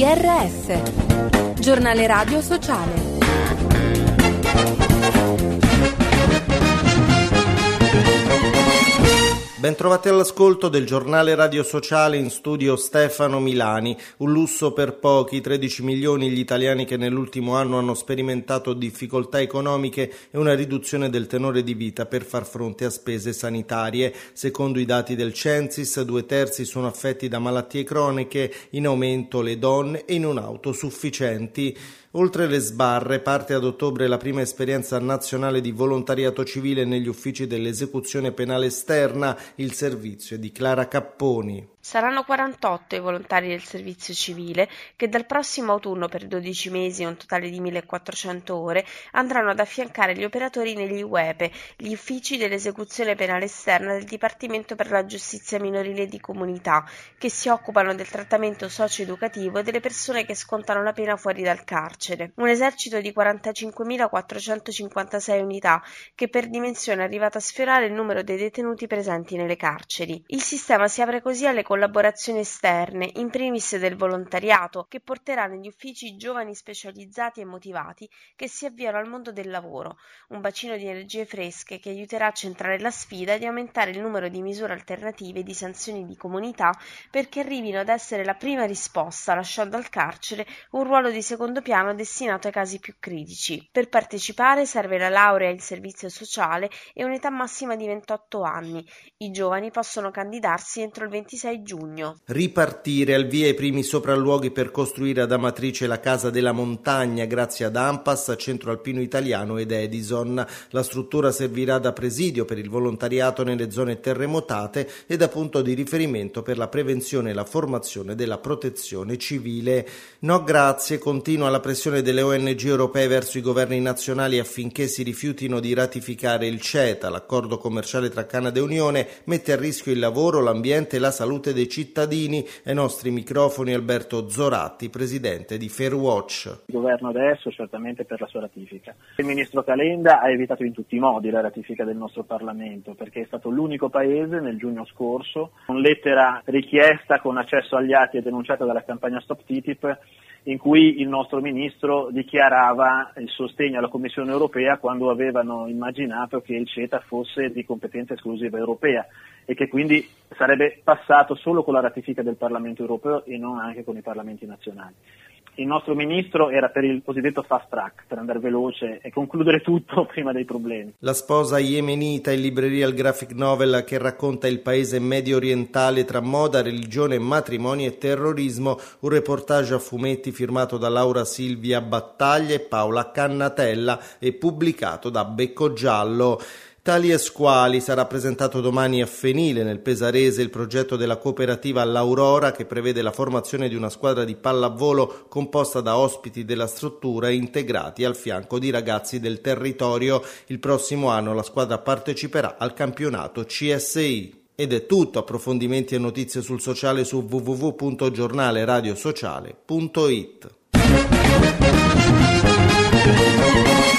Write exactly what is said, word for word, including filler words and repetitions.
R S, giornale radio sociale. Bentrovati all'ascolto del giornale radio sociale, in studio Stefano Milani. Un lusso per pochi, tredici milioni gli italiani che nell'ultimo anno hanno sperimentato difficoltà economiche e una riduzione del tenore di vita per far fronte a spese sanitarie. Secondo i dati del Censis, due terzi sono affetti da malattie croniche, in aumento le donne e non autosufficienti. Oltre le sbarre, parte ad ottobre la prima esperienza nazionale di volontariato civile negli uffici dell'esecuzione penale esterna, il servizio di Clara Capponi. Saranno quarantotto i volontari del servizio civile che dal prossimo autunno per dodici mesi, un totale di millequattrocento ore, andranno ad affiancare gli operatori negli U E P E, gli uffici dell'esecuzione penale esterna del Dipartimento per la Giustizia Minorile di Comunità, che si occupano del trattamento socio-educativo delle persone che scontano la pena fuori dal carcere. Un esercito di quarantacinquemilaquattrocentocinquantasei unità che per dimensione è arrivato a sfiorare il numero dei detenuti presenti nelle carceri. Il sistema si apre così alle collaborazioni esterne, in primis del volontariato, che porterà negli uffici giovani specializzati e motivati che si avviano al mondo del lavoro, un bacino di energie fresche che aiuterà a centrare la sfida di aumentare il numero di misure alternative e di sanzioni di comunità perché arrivino ad essere la prima risposta, lasciando al carcere un ruolo di secondo piano destinato ai casi più critici. Per partecipare serve la laurea in servizio sociale e un'età massima di ventotto anni. I giovani possono candidarsi entro il ventisei giugno. Ripartire, al via i primi sopralluoghi per costruire ad Amatrice la Casa della Montagna grazie ad ANPAS, Centro Alpino Italiano ed Edison. La struttura servirà da presidio per il volontariato nelle zone terremotate e da punto di riferimento per la prevenzione e la formazione della protezione civile. No grazie, continua la pressione delle O N G europee verso i governi nazionali affinché si rifiutino di ratificare il CETA, l'accordo commerciale tra Canada e Unione, mette a rischio il lavoro, l'ambiente e la salute dei cittadini. Ai nostri microfoni Alberto Zoratti, presidente di Fairwatch. Il governo adesso certamente per la sua ratifica. Il ministro Calenda ha evitato in tutti i modi la ratifica del nostro Parlamento perché è stato l'unico paese nel giugno scorso, con lettera richiesta con accesso agli atti e denunciata dalla campagna Stop T T I P, in cui il nostro ministro dichiarava il sostegno alla Commissione europea quando avevano immaginato che il CETA fosse di competenza esclusiva europea e che quindi sarebbe passato solo con la ratifica del Parlamento europeo e non anche con i parlamenti nazionali. Il nostro ministro era per il cosiddetto fast track, per andare veloce e concludere tutto prima dei problemi. La sposa yemenita, in libreria il graphic novel che racconta il paese medio orientale tra moda, religione, matrimoni e terrorismo, un reportage a fumetti firmato da Laura Silvia Battaglia e Paola Cannatella e pubblicato da Becco Giallo. Tali e squali sarà presentato domani a Fenile, nel Pesarese, il progetto della cooperativa L'Aurora che prevede la formazione di una squadra di pallavolo composta da ospiti della struttura integrati al fianco di ragazzi del territorio. Il prossimo anno la squadra parteciperà al campionato C S I. Ed è tutto, approfondimenti e notizie sul sociale su w w w punto giornale radio sociale punto it.